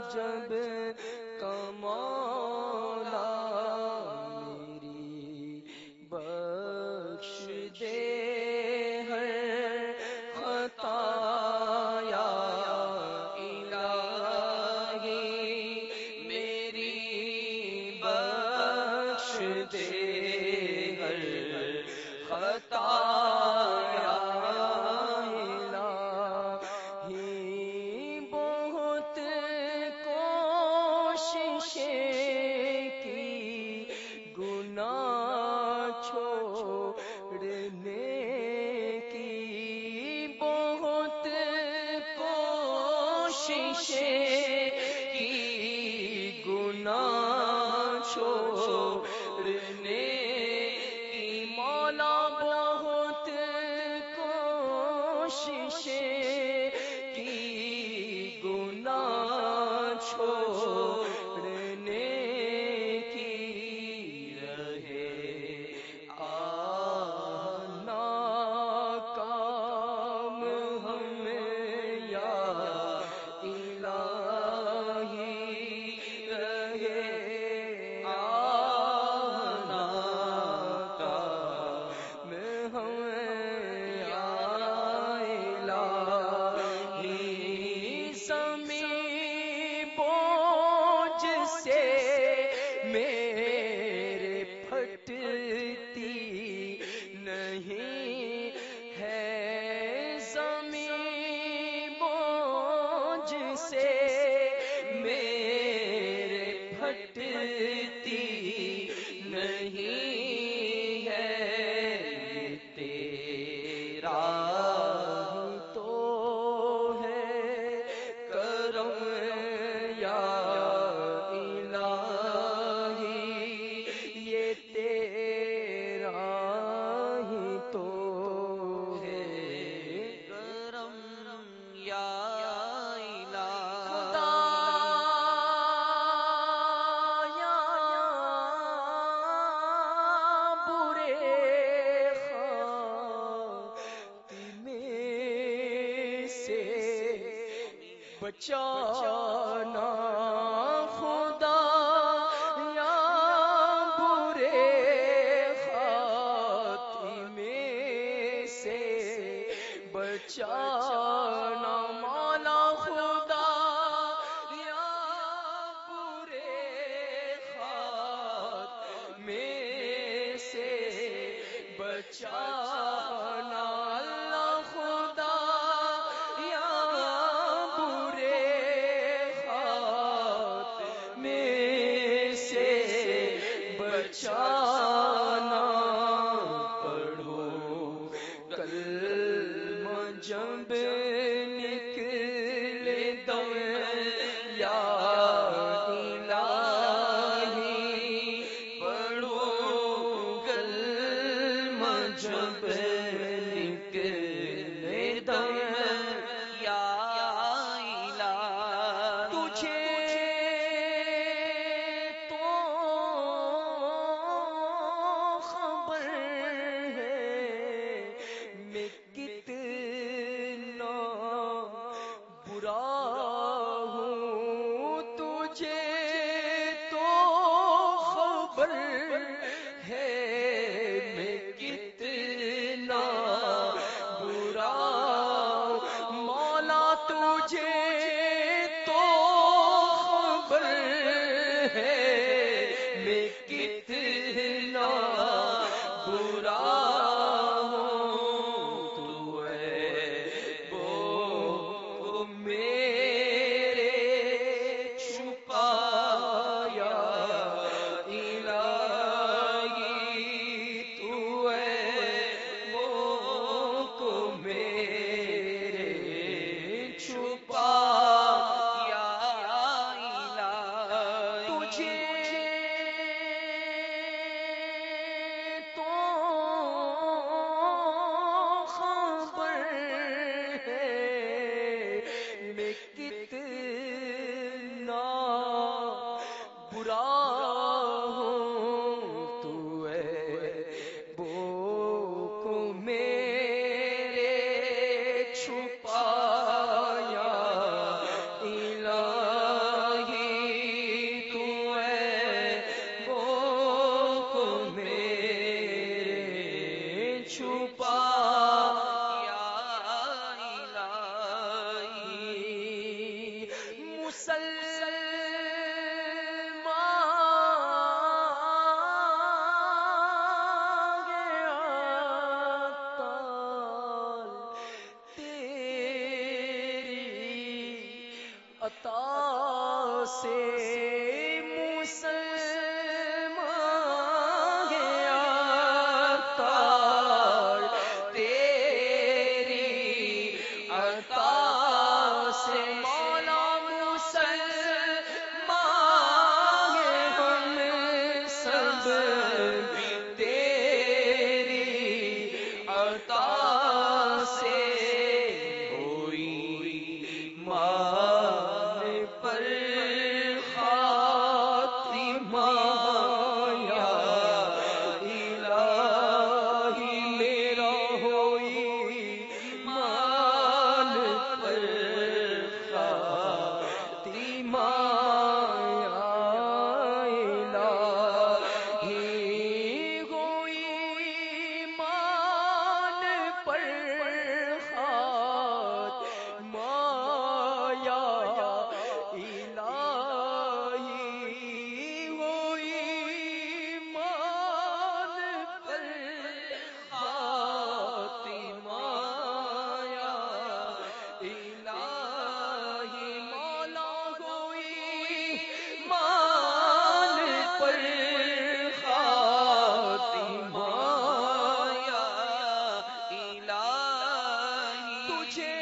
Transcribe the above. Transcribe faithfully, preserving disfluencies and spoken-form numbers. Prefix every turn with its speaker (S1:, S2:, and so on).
S1: جب کمولا میری بخش دے ہر خطا یا الہی میری بخش دے ہر خطا یا الہی بہت کوششیں کی گناہ چھوڑنے کی بہت کوششیں کی گناہ چھوڑنے کی مولا بہت کوششیں کی گناہ چھوڑنے کی رہے آنا کام ہمیں یا الہی رہے آنا کام ہمیں یا الہی سمی بوجھ سے میرے پھٹتی نہیں ہے زمین بوجھ سے میرے پھٹتی نہیں ہے تیرا تو ہے کرم یا الہی یہ تیرا ہی تو ہے کرم یا الہی بچانا خدا یا برے خاتمے سے بچانا مولا خدا یا برے خاتمے سے بچانا اللہ خدا بچانا پڑھو کلمہ جب نکلے دم یا الہی پڑھو کلمہ جب نکلے دم یا الہی تجھے میں کتنا عطا سے مسلمان گیا عطا تیری عطا سے مولا مسلمان ہم سب تیری عطا سے ہوئی مان پر خاتمہ یا الہی میرا ہوئی مان پر خاتمہ یا الہی ہوئی مان پر خاتمہ یا الہی ہوئی مان پر خاتمہ یا الہی مولا ہوئی مان پر خاتمہ یا الہی تجھے